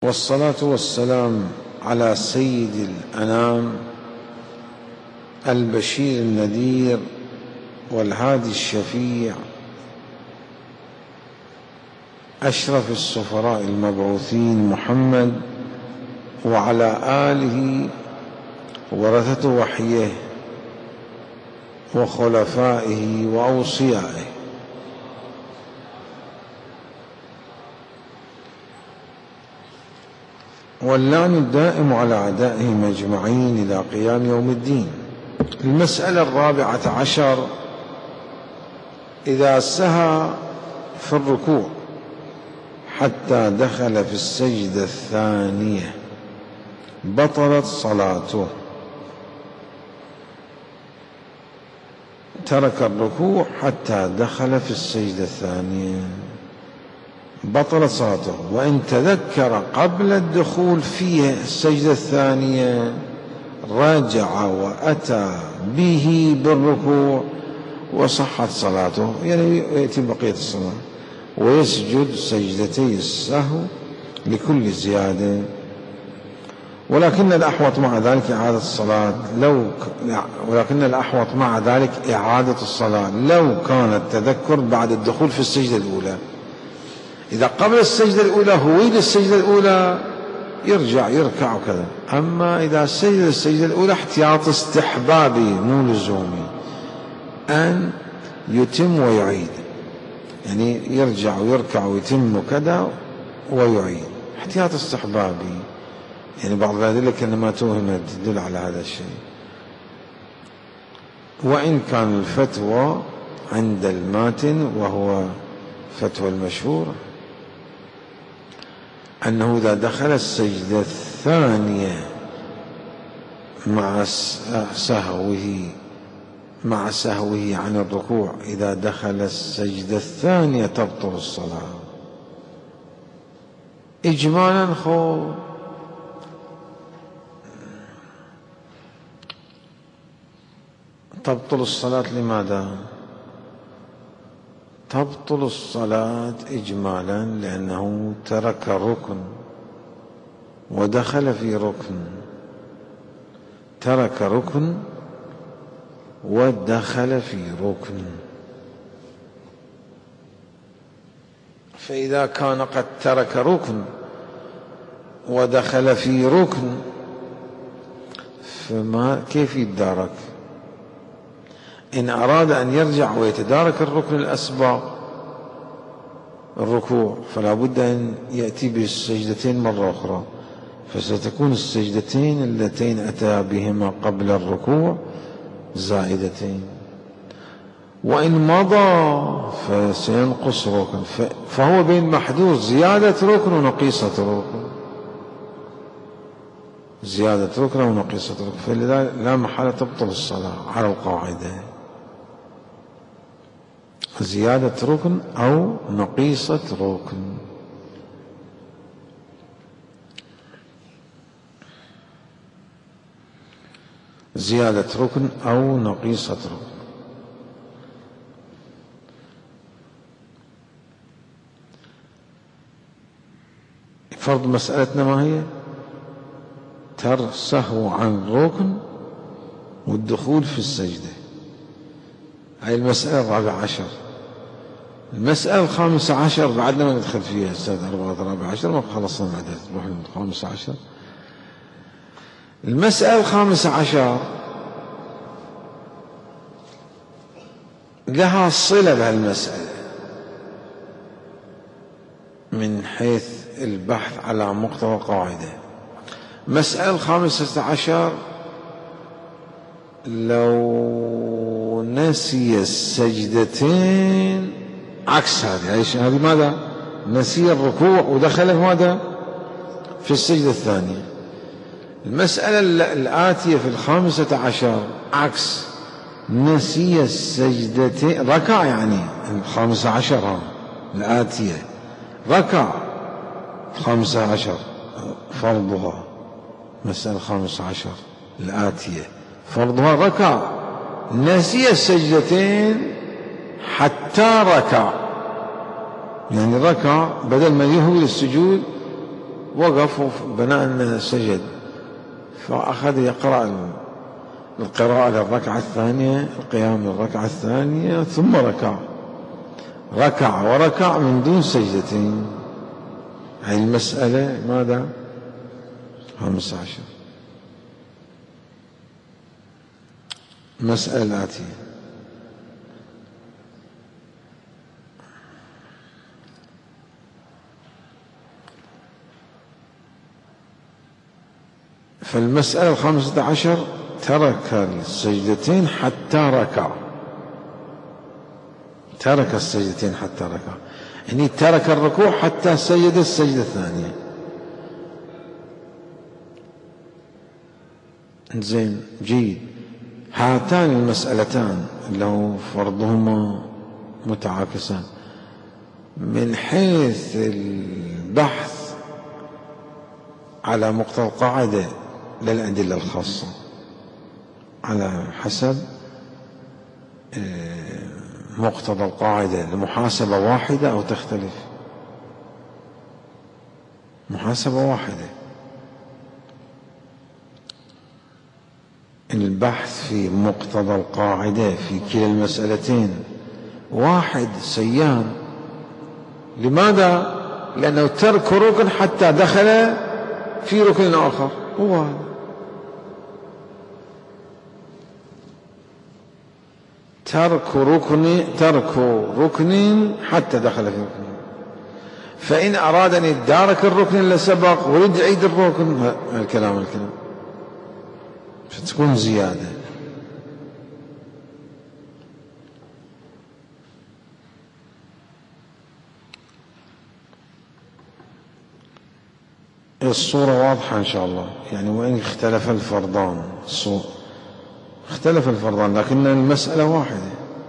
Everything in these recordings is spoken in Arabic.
والصلاة والسلام على سيد الأنام البشير النذير والهادي الشفيع أشرف السفراء المبعوثين محمد وعلى آله ورثة وحيه وخلفائه وأوصيائه واللعن الدائم على أعدائهم أجمعين إلى قيام يوم الدين. المسألة 14: إذا سهى في الركوع حتى دخل في السجدة الثانية بطلت صلاته. ترك الركوع حتى دخل في السجدة الثانية بطلت صلاته، وإن تذكر قبل الدخول في السجدة الثانية رجع وأتى به بالركوع وصحت صلاته، يعني يأتي بقية الصلاة ويسجد سجدتي السهو لكل زيادة. ولكن الأحوط مع ذلك إعادة الصلاة لو كان التذكر بعد الدخول في السجدة الأولى. إذا قبل السجدة الأولى هو للسجدة الأولى يرجع يركع وكذا. أما إذا سجد السجدة الأولى احتياط استحبابي مو لزومي أن يتم ويعيد، يعني يرجع ويركع ويتم كذا ويعيد، احتياط استحبابي. يعني بعض الأدلة كأنما توهمت تدل على هذا الشيء. وإن كان الفتوى عند الماتن وهو فتوى المشهور أنه إذا دخل السجدة الثانية مع سهوه عن الركوع، إذا دخل السجدة الثانية تبطل الصلاة إجمالا. تبطل الصلاة لماذا؟ تبطل الصلاة إجمالا لأنه ترك ركن ودخل في ركن، ترك ركن ودخل في ركن. فإذا كان قد ترك ركن ودخل في ركن كيف يتدارك؟ إن أراد أن يرجع ويتدارك الركن الأسبق الركوع فلا بد أن يأتي بالسجدتين مرة أخرى، فستكون السجدتين اللتين أتى بهما قبل الركوع زائدتين. وإن مضى فسينقص ركن، فهو بين محدود زيادة ركن ونقيصة ركن، زيادة ركن ونقيصة ركن، فلذلك لا محالة تبطل الصلاة على القاعدة، زيادة ركن أو نقيصة ركن. زيادة ركن أو نقيصة ركن. فرض مسألتنا ما هي؟ سهو عن ركن والدخول في السجدة، هاي المسألة 14. المسألة 15 بعدنا ما ندخل فيها أستاذ. 14 ما خلصنا بعدها، نروح لل 15. المسألة 15 لها صلة بهالمسألة من حيث البحث على مقتضى القاعدة. مسألة 15 لو نسي السجدتين عكس هذه ماذا؟ نسي الركوع ودخل في ماذا؟ في السجدة الثانية. المسألة الآتية في 15 عكس، نسي السجدتين ركع، يعني 15 الآتية ركع 15 فرضها. مسألة 15 الآتية فرضها ركع، نسي السجدتين حتى ركع، يعني ركع بدل ما يهوي للسجود وقف بناء أنه سجد، فأخذ يقرأ القراءة للركعة الثانية، القيام للركعة الثانية، ثم ركع وركع من دون سجدتين. هذه المسألة ماذا؟ 15. مسألة الآتية: فالمسألة 15 ترك السجدتين حتى ركع. ترك السجدتين حتى ركع، يعني ترك الركوع حتى سجد السجدة الثانية. زين، جيد. هاتان المسألتان اللي هو فرضهما متعاكسان من حيث البحث على مقتضى القاعدة للأدلة الخاصة على حسب مقتضى القاعدة لمحاسبة واحدة أو تختلف. محاسبة واحدة. البحث في مقتضى القاعدة في كلا المسألتين واحد سيان. لماذا؟ لأنه ترك ركن حتى دخل في ركن آخر. هو هذا. ترك ركن حتى دخل في ركن. فإن أراد أن يتدارك الركن اللي سبق ويعيد الركن، الكلام فتكون زيادة. الصورة واضحة إن شاء الله. يعني وإن اختلف الفرضان، اختلف الفرضان لكن المسألة واحدة.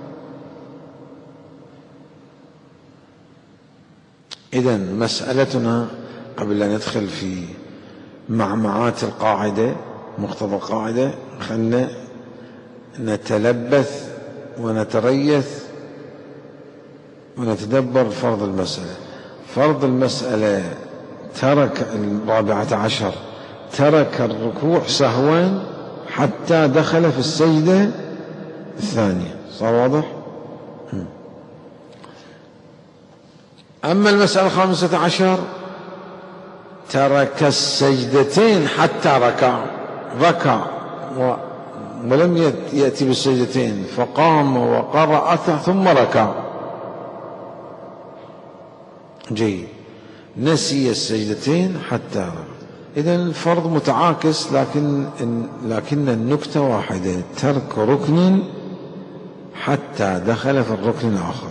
إذن مسألتنا قبل أن ندخل في معمعات القاعدة مقتضى القاعدة، خلنا نتلبث ونتريث ونتدبر فرض المسألة. فرض المسألة ترك 14 ترك الركوع سهوا حتى دخل في السجدة الثانية. صار واضح؟ أما المسألة 15 ترك السجدتين حتى ركع ولم يأتي بالسجدتين، فقام وقرأ ثم ركع. جيد. نسي السجدتين حتى ركع. إذن الفرض متعاكس لكن النكتة واحدة: ترك ركن حتى دخل في الركن الآخر.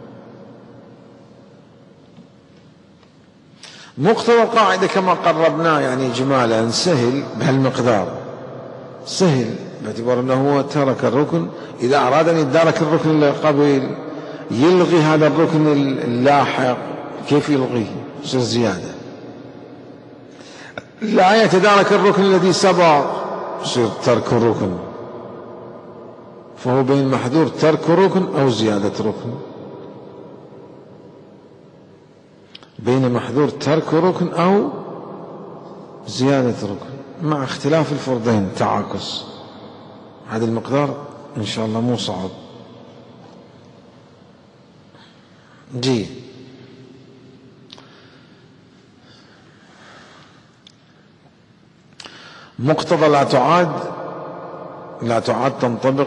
مقتضى القاعدة كما قربناه يعني إجمالا سهل بهالمقدار، سهل باعتبار أنه هو ترك الركن. إذا أراد أن يتدارك الركن اللي قبل يلغي هذا الركن اللاحق. كيف يلغيه؟ يصير زيادة. لا يتدارك الركن الذي سبق، يصير ترك الركن. فهو بين محذور ترك ركن أو زيادة ركن، بين محذور ترك ركن أو زيادة ركن، مع اختلاف الفرضين تعاكس. هذا المقدار إن شاء الله مو صعب. جي. مقتضى لا تعاد تنطبق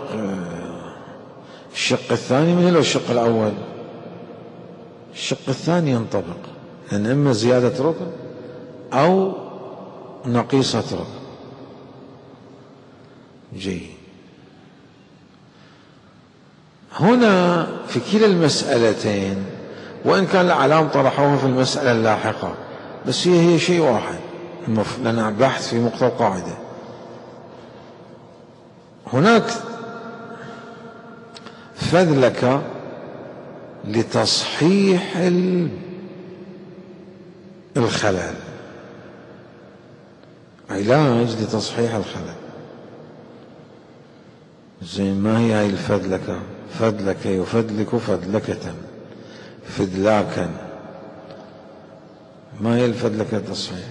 الشق الثاني من الشق الأول. الشق الثاني ينطبق، لأن إما زيادة ركن أو نقيصة ركن. جيد. هنا في كلا المسألتين، وإن كان الأعلام طرحوها في المسألة اللاحقة، بس هي شيء واحد لنا بحث في مقتضى القاعدة. هناك فذلك لتصحيح الخلل، علاج لتصحيح الخلل. زي ما هي هاي الفذلكة؟ فذلك يفذلك فذلكة، فذلاكا. ما يلفت لك تصحيح.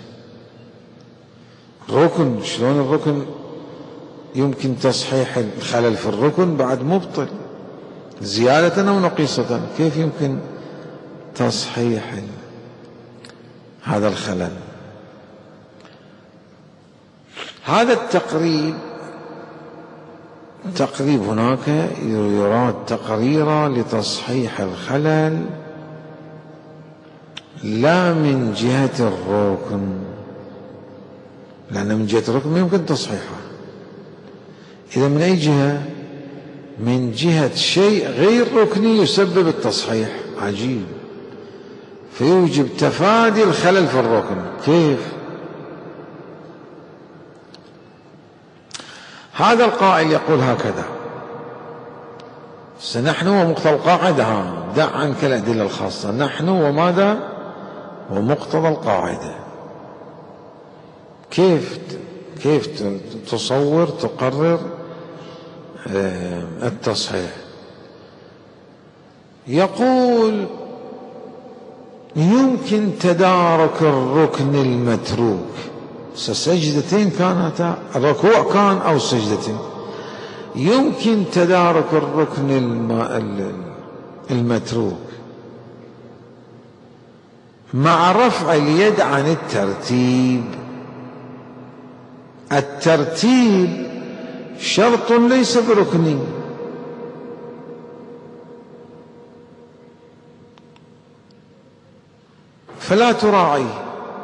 ركن، شلون الركن يمكن تصحيح الخلل في الركن بعد مبطل زيادة أو نقيصة؟ كيف يمكن تصحيح هذا الخلل؟ هذا التقريب هناك يراد تقريرا لتصحيح الخلل لا من جهة الركن، لأن من جهة الركن ما يمكن تصحيحه. إذا من أي جهة؟ من جهة شيء غير ركني يسبب التصحيح. عجيب. فيوجب تفادي الخلل في الركن. كيف؟ هذا القائل يقول هكذا: نحن ومقتضى القاعدة، دع عنك الأدلة الخاصة، نحن وماذا؟ ومقتضى القاعدة. كيف تصور تقرر التصحيح؟ يقول يمكن تدارك الركن المتروك، سجدتين كانتا، الركوع كان أو سجدتين، يمكن تدارك الركن المتروك مع رفع اليد عن الترتيب. الترتيب شرط ليس بركني، فلا تراعيه،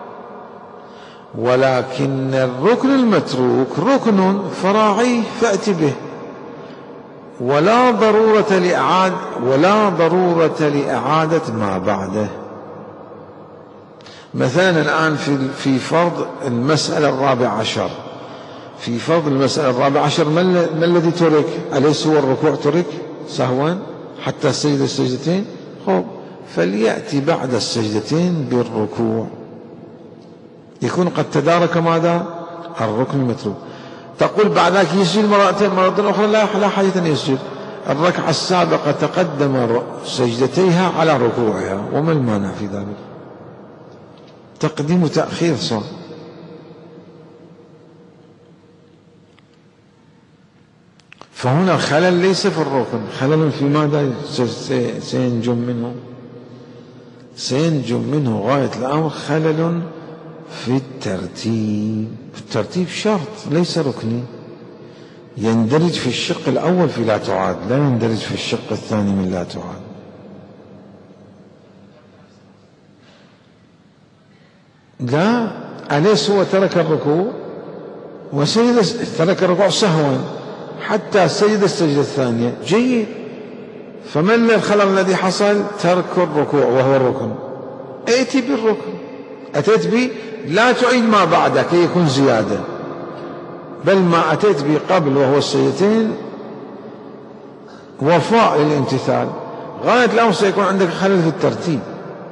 ولكن الركن المتروك ركن فراعيه فأت به، ولا ضرورة لإعادة ما بعده. مثلا الآن في فرض المسألة الرابعة عشر، في فرض المسألة الرابعة عشر ما الذي ترك؟ أليس هو الركوع ترك سهوا حتى السجدتين؟ فليأتي بعد السجدتين بالركوع، يكون قد تدارك ماذا؟ الركن المتروك. تقول بعد ذلك يسجد مرة أخرى، لا حاجة أن يسجد، الركعة السابقة تقدم سجدتيها على ركوعها، وما المانع في ذلك؟ تقديم وتأخير صار. فهنا خلل ليس في الركن، خلل في ماذا سينجم منه غاية الأمر خلل في الترتيب. الترتيب شرط ليس ركني، يندرج في الشق الأول في لا تعاد، لا يندرج في الشق الثاني من لا تعاد. لا، أليس هو ترك الركوع ترك الركوع سهوا حتى سجد السجدة الثانية؟ جيد. فما الخلل الذي حصل؟ ترك الركوع وهو الركن. ائتي بالركن، أتيت به، لا تعيد ما بعده كي يكون زيادة، بل ما أتيت به قبل وهو السجدتين وفاء للامتثال. غاية الأمر سيكون عندك خلل في الترتيب.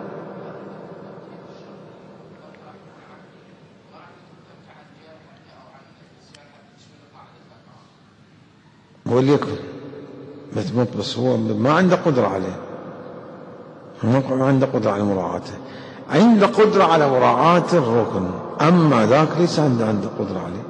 وليكن مثبت، بس هو ما عنده قدرة عليه، ما عنده قدرة على مراعاته، عنده قدرة على مراعاة الركن، أما ذاك ليس عنده قدرة عليه.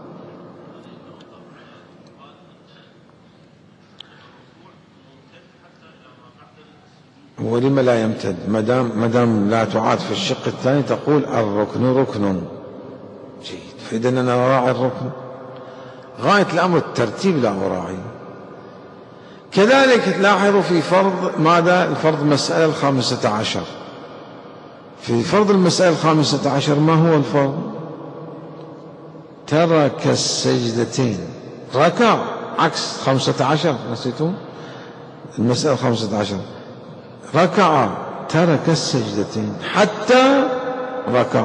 ولما لا يمتد؟ مدام لا تعاد في الشق الثاني تقول الركن ركن. جيد. فإذا أنا أراعي الركن، غاية الأمر الترتيب لا أراعي. كذلك تلاحظوا في فرض ماذا؟ الفرض المسألة 15. في فرض المسألة 15 ما هو الفرض؟ ترك السجدتين، ركع، عكس 15 نسيتم؟ المسألة 15 ركع، ترك السجدتين حتى ركع.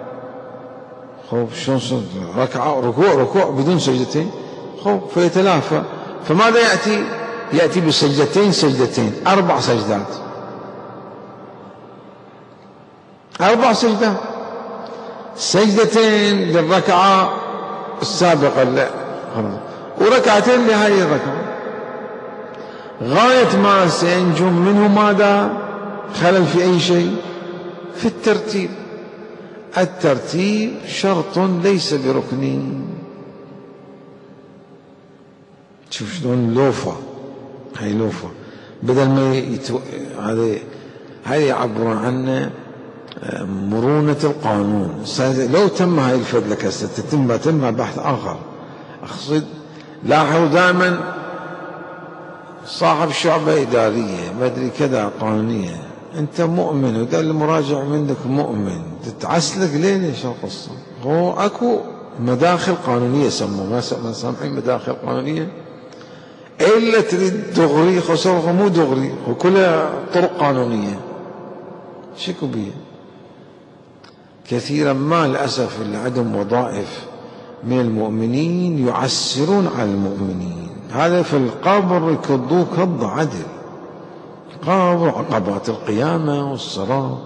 شلون ركع ركوع بدون سجدتين؟ فيتلافى. فماذا يأتي بسجدتين 4 سجدات، 4 سجدات، سجدتين للركعة السابقة وركعتين لهذه الركعة. غاية ما سينجم منه ماذا؟ خلل في أي شيء؟ في الترتيب. الترتيب شرط ليس بركن. شوف شلون لوفة، هاي لوفة بدل ما هذه يعبرون عنه مرونة القانون. لو تم هاي الفدلة تتم بحث آخر. أقصد لاحظوا دائما صاحب شعبة إدارية ما أدري كذا قانونية، أنت مؤمن وده المراجع منك مؤمن، تتعسلك ليه؟ ليش القصة؟ هو أكو مداخل قانونية سموه، ما سامحين مداخل قانونية إلا تريد دغري، خسرها مو دغري وكلها طرق قانونية. شكو بيه كثيرا ما للأسف اللي عندهم وظائف من المؤمنين يعسرون على المؤمنين. هذا في القبر يكضوه كض عدل، قبر عقبات القيامة والصراط.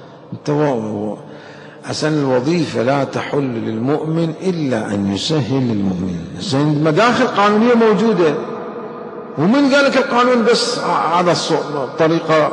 أسن الوظيفة لا تحل للمؤمن إلا أن يسهل للمؤمن. مداخل قانونية موجودة، ومن قال لك القانون بس هذا طريقة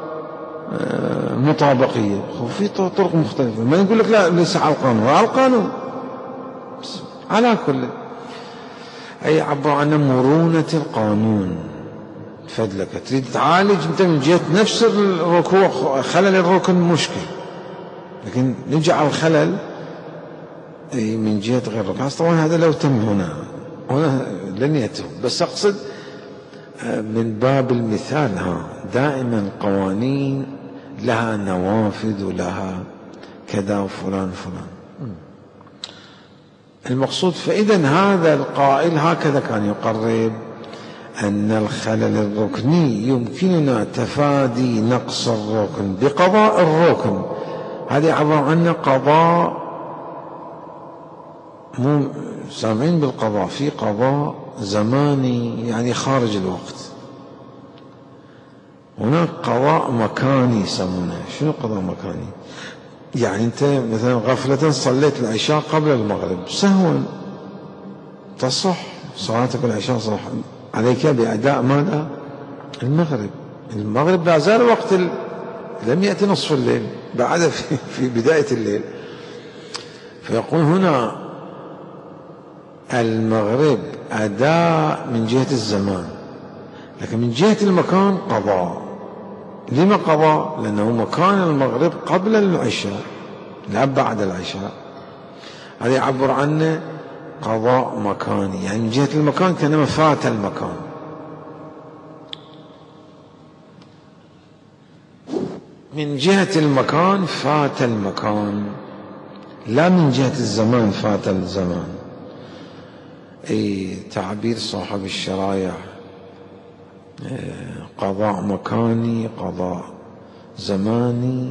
مطابقية، وفي طرق مختلفة. ما يقول لك لا ليس على القانون، على القانون على كل أي عبر عن مرونة القانون. فدلك تريد تعالج أنت من جهة نفس الركوع، خلل الركن مشكل، لكن نجعل الخلل من جهة غير الركن. طبعا هذا لو تم هنا لن يتم، بس أقصد من باب المثال. دائما قوانين لها نوافذ ولها كذا وفلان فلان. المقصود فإذا هذا القائل هكذا كان يقرب أن الخلل الركني يمكننا تفادي نقص الركن بقضاء الركن. هذا عبارة عن قضاء، مو سامعين بالقضاء، في قضاء زماني يعني خارج الوقت، هناك قضاء مكاني يسمونه. شنو قضاء مكاني؟ يعني أنت مثلا غفلة صليت العشاء قبل المغرب سهوا، تصح صلاتك العشاء، صح عليك بأداء ماذا؟ المغرب لا زال وقت لم يأتي نصف الليل، بعد في بداية الليل. فيقول هنا المغرب أداء من جهة الزمان، لكن من جهة المكان قضاء. لما قضاء؟ لأنه مكان المغرب قبل العشاء لا بعد العشاء. هذا يعبر عنه قضاء مكاني، يعني من جهة المكان كأنما فات المكان. من جهة المكان فات المكان، لا من جهة الزمان فات الزمان. أي تعبير صاحب الشرايع قضاء مكاني، قضاء زماني.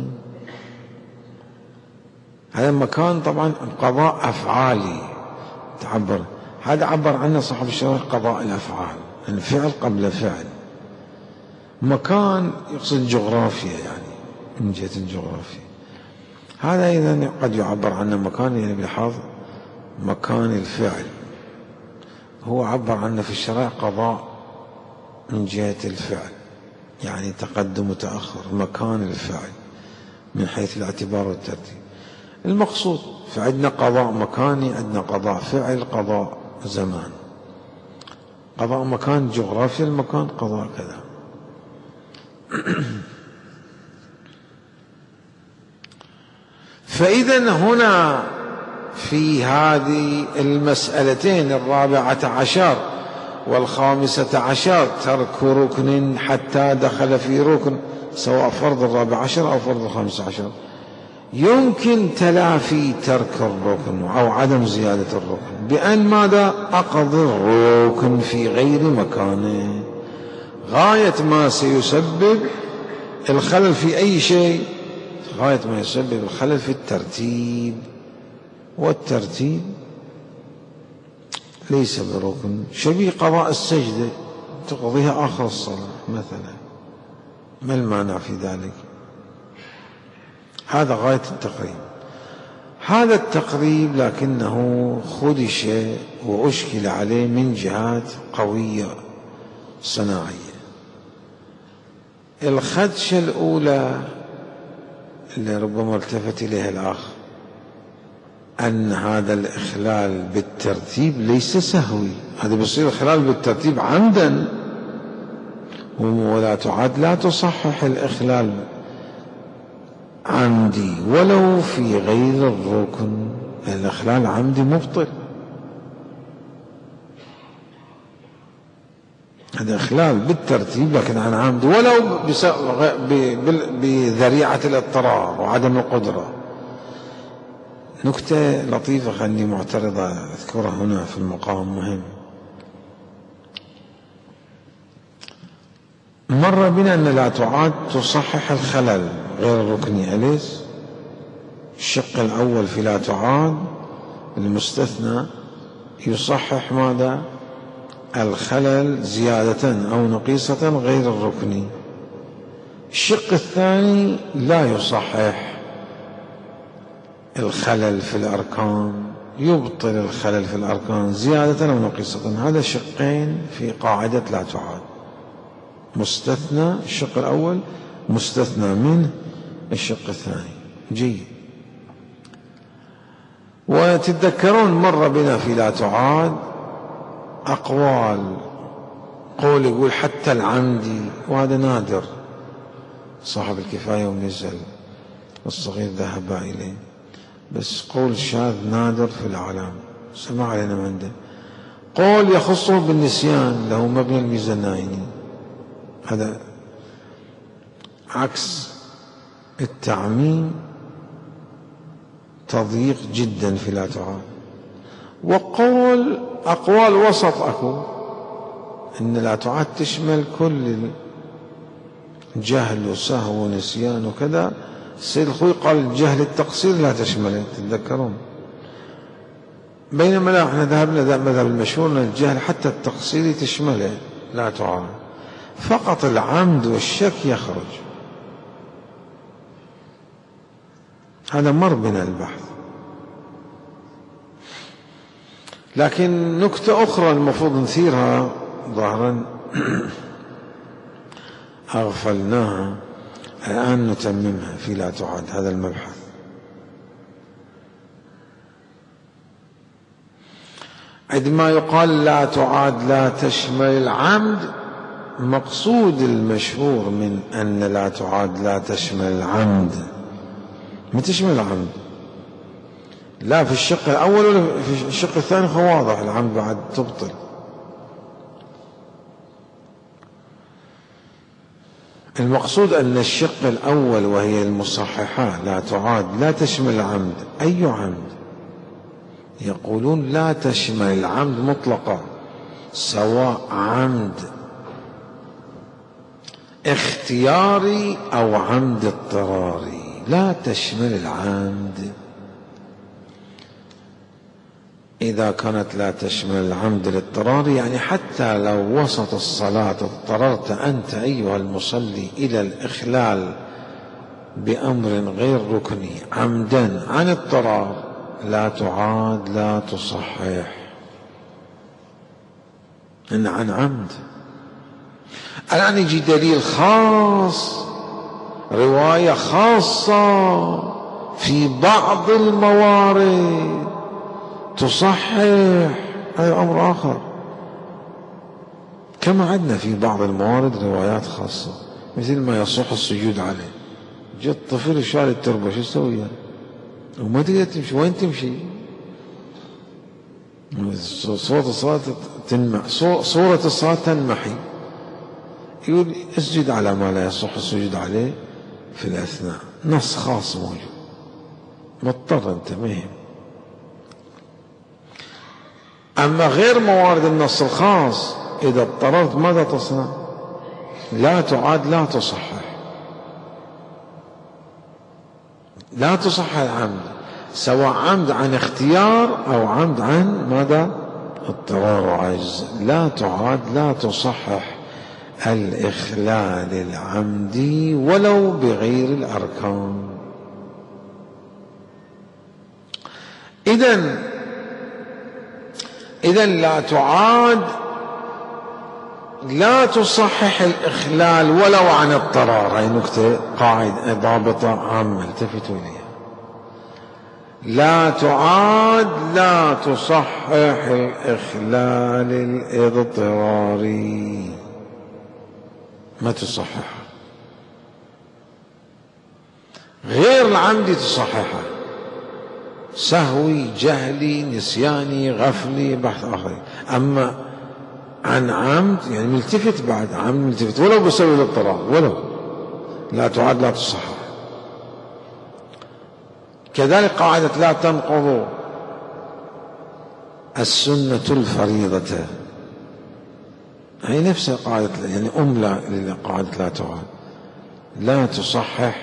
هذا المكان طبعا قضاء أفعالي تعبر، هذا عبر عنه صاحب الشرايع قضاء الأفعال، الفعل قبل فعل. مكان يقصد جغرافيا، يعني من جهة الجغرافيا. هذا إذن قد يعبر عنه مكان يعني بلحاظ مكان الفعل، هو عبر عنه في الشرع قضاء من جهة الفعل، يعني تقدم وتأخر مكان الفعل من حيث الاعتبار والترتيب. المقصود فعندنا قضاء مكاني، عندنا قضاء فعل، قضاء زمان. قضاء مكان جغرافيا المكان، قضاء كذا. فإذا هنا في هذه المسألتين 14 و15 ترك ركن حتى دخل في ركن، سواء فرض 14 أو فرض 15، يمكن تلافي ترك الركن أو عدم زيادة الركن بأن ماذا؟ أقضي الركن في غير مكانه، غاية ما سيسبب الخلل في أي شيء، غاية ما يسبب الخلل في الترتيب، والترتيب ليس بركن. شبيه قضاء السجدة تقضيها آخر الصلاة مثلا، ما المانع في ذلك؟ هذا غاية التقريب. هذا التقريب لكنه خدش وأشكل عليه من جهات قوية صناعية. الخدشة الأولى اللي ربما التفت إليها الآخر، أن هذا الإخلال بالترتيب ليس سهوي، هذا بيصير إخلال بالترتيب عمدا، ولا تعد لا تصحح الإخلال عمدي ولو في غير الركن، الإخلال عمدي مبطل، هذا إخلال بالترتيب لكن عن عمد ولو بذريعة الاضطرار وعدم القدرة. نكتة لطيفة خلني معترضة أذكرها هنا في المقام مهم. مر بنا أن لا تعاد تصحح الخلل غير الركني، أليس؟ الشق الأول في لا تعاد المستثنى يصحح ماذا؟ الخلل زيادة أو نقيصة غير الركني. الشق الثاني لا يصحح الخلل في الأركان، يبطل الخلل في الأركان زيادة أو نقيصة. هذا شقين في قاعدة لا تعاد، مستثنى الشق الأول، مستثنى منه الشق الثاني. جيد. وتتذكرون مر بنا في لا تعاد أقوال، قول يقول حتى العمدي، وهذا نادر، صاحب الكفاية ومنزل والصغير ذهب إليه، بس قول شاذ نادر في العالم، سمع علينا من عنده. قول يخصه بالنسيان له مبنى الميزانين، هذا عكس التعميم، تضييق جدا في لا تعاد. وقول أقوال وسط أكو، إن لا تعاد تشمل كل الجهل وسهو ونسيان وكذا. السيد الخوي قال الجهل التقصير لا تشمله، تتذكرون؟ بينما لا، احنا ذهبنا مذهب المشهور أن الجهل حتى التقصير تشمله لا تعاد، فقط العمد والشك يخرج. هذا مر بنا البحث. لكن نكتة أخرى المفروض نثيرها ظاهرا أغفلناها، الآن نتممها في لا تعاد هذا المبحث. عندما يقال لا تعاد لا تشمل العمد، مقصود المشهور من أن لا تعاد لا تشمل العمد، ما تشمل العمد لا في الشق الأول ولا في الشق الثاني، واضح العمد بعد تبطل. المقصود أن الشق الأول وهي المصححة لا تعاد لا تشمل العمد. أي عمد؟ يقولون لا تشمل العمد مطلقا، سواء عمد اختياري أو عمد اضطراري، لا تشمل العمد. إذا كانت لا تشمل العمد الاضطراري، يعني حتى لو وسط الصلاة اضطررت أنت أيها المصلي إلى الإخلال بأمر غير ركني عمدا عن اضطرار، لا تعاد لا تصحح إن عن عمد. الآن يجي دليل خاص، رواية خاصة في بعض الموارد تصحح، هذا أمر آخر. كما عندنا في بعض الموارد روايات خاصة، مثل ما يصح السجود عليه. جاء الطفل شال التربة، شو يسوي يعني؟ وما تقدر تمشي، وين تمشي؟ صورة الصلاة تنمح، صورة الصلاة تنمحي، يقول اسجد على ما لا يصح السجود عليه في الأثناء، نص خاص موجود، مضطر أنت مهم. أما غير موارد النص الخاص، إذا اضطررت ماذا تصنع؟ لا تعاد لا تصحح، لا تصحح العمد، سواء عمد عن اختيار أو عمد عن ماذا؟ اضطرار وعجز. لا تعاد لا تصحح الإخلال العمدي ولو بغير الأركان. إذن لا تعاد لا تصحح الإخلال ولو عن اضطرار. هاي نكتة قاعدة ضابطة عامة التفتوا إليها. لا تعاد، لا تصحح الإخلال الاضطراري، ما تصحح. غير العمد تصححه، سهوي، جهلي، نسياني، غفلي، بحث آخر. أما عن عمد يعني ملتفت، بعد عمد ملتفت ولو بسبب الاضطرار، ولو لا تعاد لا تصحح. كذلك قاعدة لا تنقض السنة الفريضة، هي نفس قاعدة يعني لقاعدة لا تعاد. لا تصحح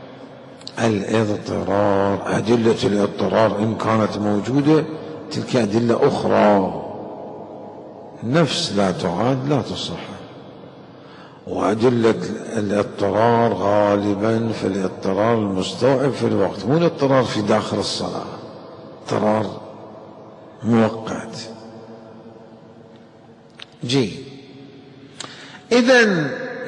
الاضطرار، أدلة الاضطرار إن كانت موجودة تلك أدلة أخرى، نفس لا تعاد لا تصحح. وأدلة الاضطرار غالبا في الاضطرار المستوعب في الوقت، مو الاضطرار في داخل الصلاة، اضطرار مؤقت. إذن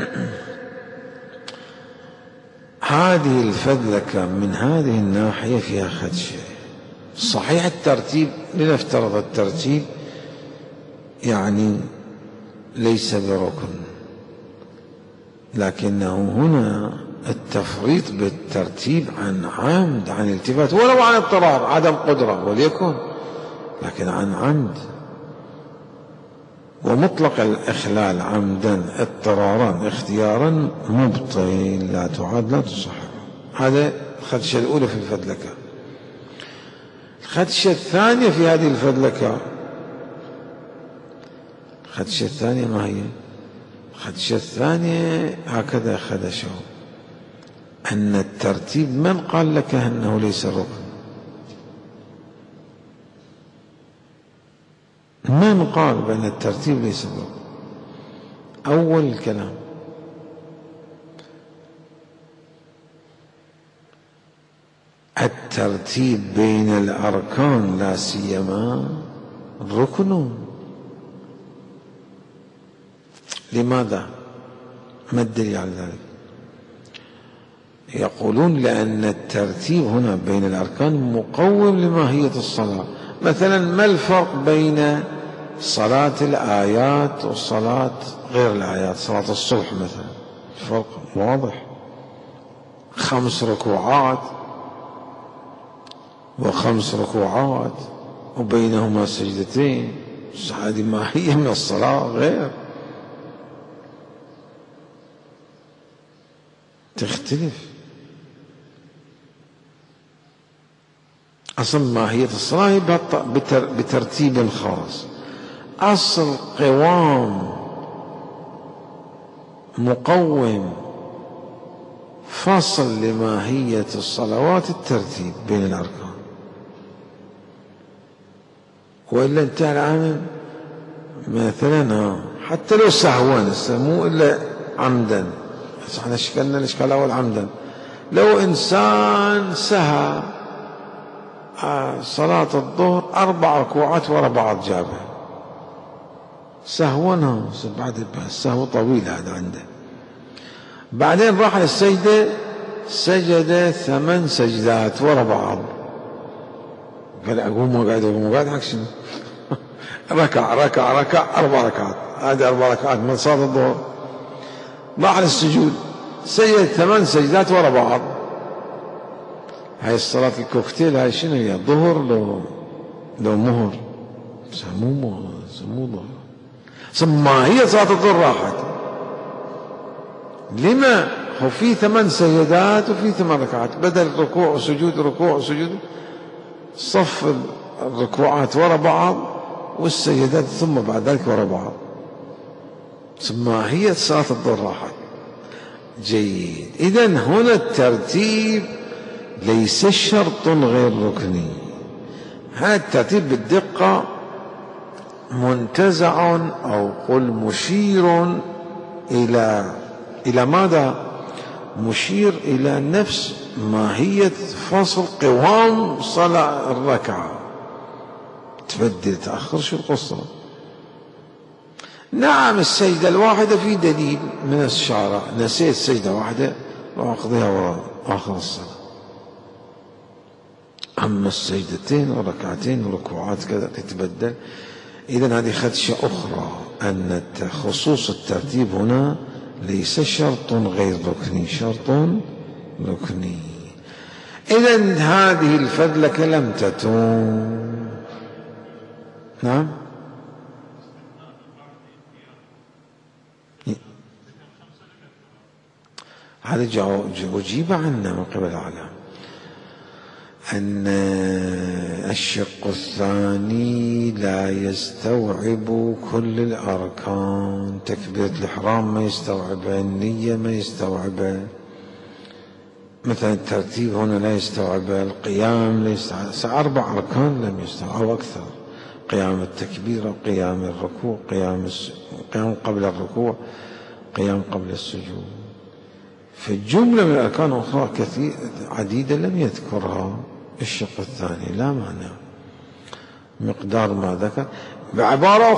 هذه الفذلكة من هذه الناحية فيها خدشة. صحيح الترتيب، لنفترض الترتيب يعني ليس بركن، لكنه هنا التفريط بالترتيب عن عمد، عن التفات، ولو عن اضطرار، عدم قدرة وليكن، لكن عن عمد. ومطلق الإخلال عمدا اضطرارا اختيارا مبطل، لا تعاد لا تصحح. هذا الخدشة الأولى في الفذلكة. الخدشة الثانية في هذه الفذلكة، الخدشة الثانية ما هي؟ الخدشة الثانية هكذا خدشوا، أن الترتيب من قال لك أنه ليس ركن؟ من قال بأن الترتيب ليس ركن؟ أول الكلام. الترتيب بين الأركان لا سيما ركن. لماذا؟ ما الدليل على ذلك؟ يقولون لأن الترتيب هنا بين الأركان مقوم لماهية الصلاة. مثلا ما الفرق بين صلاة الآيات والصلاة غير الآيات؟ صلاة الصبح مثلا الفرق واضح، 5 ركوعات و5 ركوعات وبينهما سجدتين، هذه ماهية من الصلاة غير، تختلف. أصل ماهية الصلاة هي بترتيب خاص. أصل قوام مقوم فصل لماهية الصلوات الترتيب بين الأركان، وإلا انتهى العامل مثلا حتى لو سهوا، مو إلا عمدا، احنا شكلنا الإشكال الأول عمدا. لو إنسان سهى صلاة الظهر 4 ركوعات ورا بعض جابها سهوا، بعد السهو طويل هذا عنده، بعدين راح للسجدة سجد 8 سجدات ورا بعض، قال أقوم وقاعد حق شنو؟ ركع 4 ركعات، هذه 4 ركعات من صلاة الظهر. راح للسجود سجد 8 سجدات ورا بعض. هاي الصلاة الكوكتيل هاي شنو هي؟ ظهر لو مهر؟ سموه ظهر. ثم هي صلاة الظهر راحت. لما؟ هو في 8 سجدات وفي 8 ركعات، بدل ركوع وسجود ركوع وسجود، صف الركوعات ورا بعض والسجدات ثم بعد ذلك ورا بعض، ثم هي صلاة الظهر راحت. جيد. إذن هنا الترتيب ليس شرط غير ركني، هذا الترتيب بالدقة منتزع أو قل مشير إلى ماذا؟ مشير إلى نفس ماهية فصل قوام صلاة الركعة، تبدل تأخر شو القصة؟ نعم السجدة الواحدة في دليل من الشارع، نسيت سجدة واحدة وأقضيها وراء آخر الصلاة، أما السجدتين وركعتين وركوعات كذا تتبدل. إذن هذه خدشة أخرى، أن خصوص الترتيب هنا ليس شرط غير ركني، شرط ركني. إذن هذه الفذلكة لم تتم. نعم، هذا أجيب عنه من قبل العلماء، أن الشق الثاني لا يستوعب كل الأركان. تكبيرة الإحرام ما يستوعبها، النية ما يستوعبها، مثلا الترتيب هنا لا يستوعبها، القيام لا يستوعبها. 4 أركان لم يستوعب أو أكثر: قيام التكبير، قيام الركوع، قيام قبل الركوع، قيام قبل السجود. فالجملة من الأركان أخرى كثير عديدة لم يذكرها الشق الثاني، لا معنى مقدار ما ذكر. بعبارة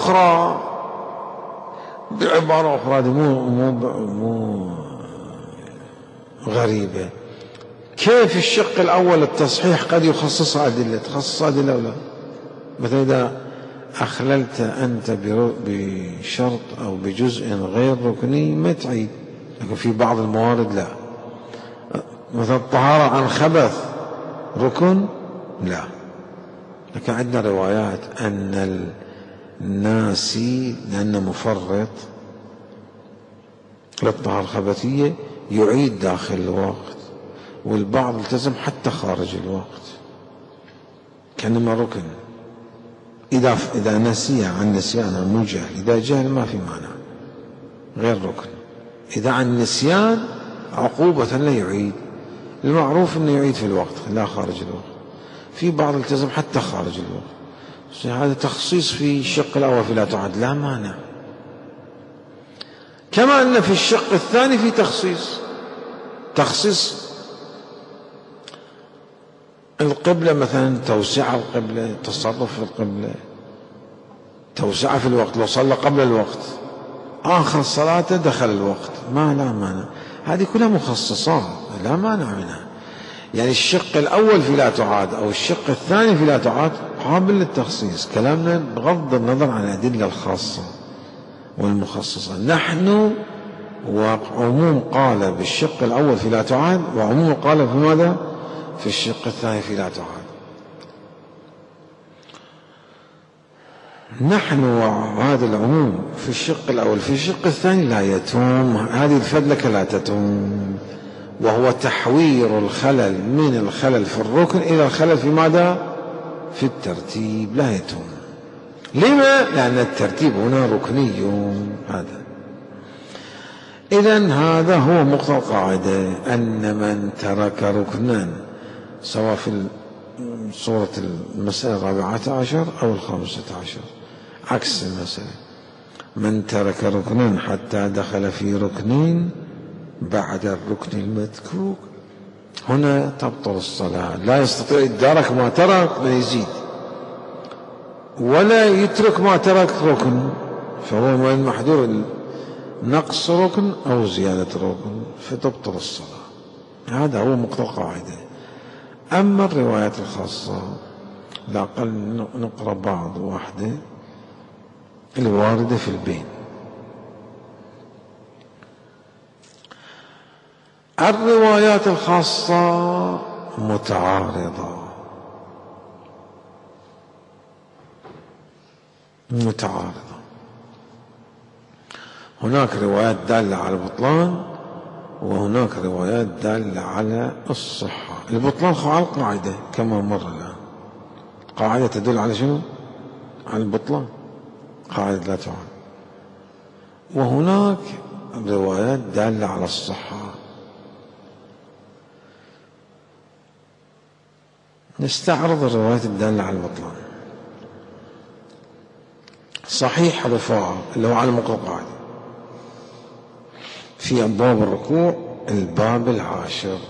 أخرى دي مو غريبة. كيف الشق الأول التصحيح قد يخصص أدلة، تخصص أدلة ولا؟ مثلا إذا أخللت أنت بشرط أو بجزء غير ركني ما تعيد، لكن في بعض الموارد لا. مثلا الطهارة عن خبث ركن، لا. لكن عندنا روايات أن الناسي لأنه مفرط للطهارة الخبثية يعيد داخل الوقت، والبعض التزم حتى خارج الوقت كأنما ركن. إذا نسي عن نسيان مو جهل، إذا جهل ما في مانع، غير ركن. إذا عن نسيان عقوبة لا يعيد، المعروف أنه يعيد في الوقت لا خارج الوقت. في بعض التزم حتى خارج الوقت، هذا تخصيص في الشق الأول في لا تعد، لا مانع. كما أن في الشق الثاني في تخصيص القبلة، مثلا توسعة القبلة، تصرف في القبلة، توسعة في الوقت. لو صلى قبل الوقت آخر صلاته دخل الوقت، لا مانع. هذه كلها مخصصات لا مانع منها. يعني الشق الأول في لا تعاد أو الشق الثاني في لا تعاد قابل للتخصيص. كلامنا بغض النظر عن الأدلة الخاصة والمخصصة. نحن وعموم قال بالشق الأول في لا تعاد، وعموم قال في ماذا؟ في الشق الثاني في لا تعاد. نحن وهذا العموم في الشق الأول في الشق الثاني لا يتم، هذه الفذلكة لا تتم، وهو تحوير الخلل من الخلل في الركن إلى الخلل في ماذا؟ في الترتيب، لا يتم. لما؟ لأن الترتيب هنا ركني. هذا إذن هذا هو مقتضى القاعدة، أن من ترك ركنا سواء في صورة المسألة 14 أو 15 عكس المسألة، من ترك ركنا حتى دخل في ركنين بعد الركن المتروك هنا تبطل الصلاة. لا يستطيع يدارك ما ترك فيزيد، ولا يترك ما ترك ركن، فهو من المحذور نقص ركن أو زيادة ركن فتبطل الصلاة. هذا هو مقتضى القاعدة. أما الروايات الخاصة لأقل نقرأ بعض واحدة الواردة في البين. الروايات الخاصة متعارضة. هناك روايات دالة على البطلان، وهناك روايات دالة على الصحة. البطلان على القاعدة كما مر الآن، القاعدة تدل على شنو؟ على البطلان، قاعدة لا تعاد. وهناك روايات دالة على الصحة. نستعرض الروايات الدالة على البطلان. صحيح رفاعة اللي هو على مقر القاعدة في أبواب الركوع الباب 10.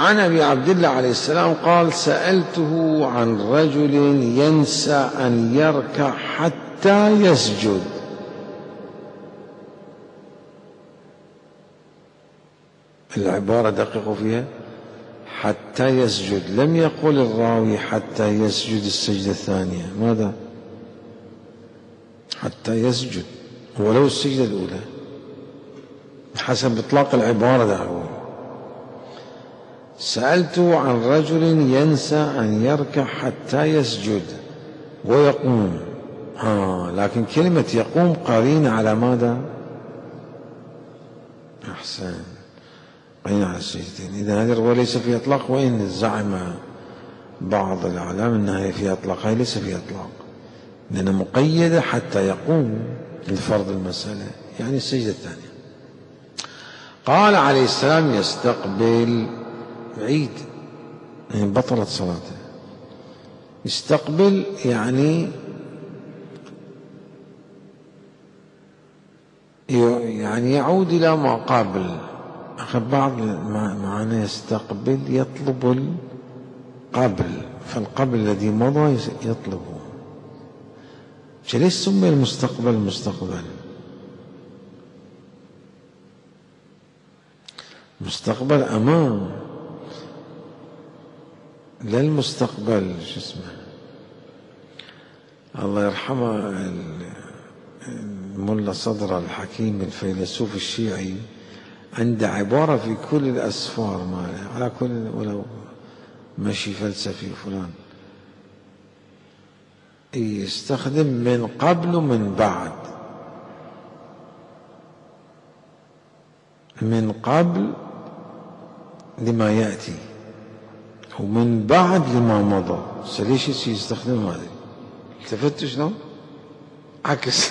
عن أبي عبد الله عليه السلام قال: سألته عن رجل ينسى أن يركع حتى يسجد. العبارة دققوا فيها، حتى يسجد، لم يقل الراوي حتى يسجد السجدة الثانية. ماذا؟ حتى يسجد ولو السجدة الأولى، حسب إطلاق العبارة ده هو. سألته عن رجل ينسى أن يركع حتى يسجد ويقوم. لكن كلمة يقوم قرينة على ماذا؟ أحسن، قرينة على السجدتين. إذا هذه الرواية ليس فيها إطلاق، وإن زعم بعض الأعلام أنها فيها إطلاق، هي ليس فيها إطلاق، لأنها مقيدة حتى يقوم لفرض المسألة، يعني السجدة الثانية. قال عليه السلام: يستقبل، عيد يعني بطلت صلاته. يستقبل يعني يعود إلى ما قابل. بعض معنى يستقبل يطلب القبل، فالقبل الذي مضى يطلبه. ليش سمي المستقبل مستقبل؟ مستقبل أمام، لا المستقبل شو اسمه، الله يرحمه الملا صدر الحكيم الفيلسوف الشيعي، عنده عبارة في كل الأسفار ماله، على كل ولو مشي فلسفي فلان، يستخدم من قبل ومن بعد. من قبل لما يأتي، ومن بعد لما مضى. ليش يستخدم هذا؟ التفتوا شلون؟ عكس.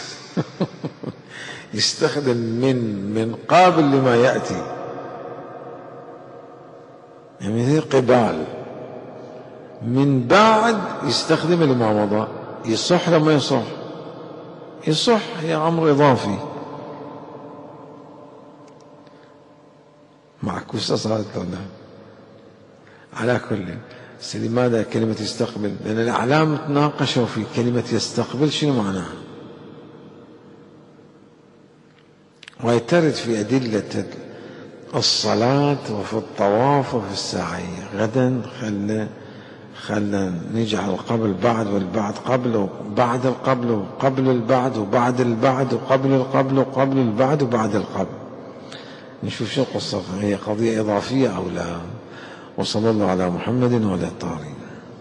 يستخدم من قابل لما يأتي، يعني هي قبال. من بعد يستخدم لما مضى. يصح لما يصح؟ يصح، هي أمر إضافي. معكوسة صارت لنا. على كل، لماذا كلمة يستقبل؟ لأن الأعلام تناقشوا في كلمة يستقبل شنو معناها، ويترد في أدلة الصلاة وفي الطواف وفي السعي. غدا خلنا نجعل قبل بعد، والبعد قبل، وبعد القبل، وقبل البعد، وبعد البعد، وقبل القبل، وقبل البعد، وبعد القبل. نشوف شو القصة، هي قضية إضافية أو لا. وصلى الله على محمد وعلى الطاهرين.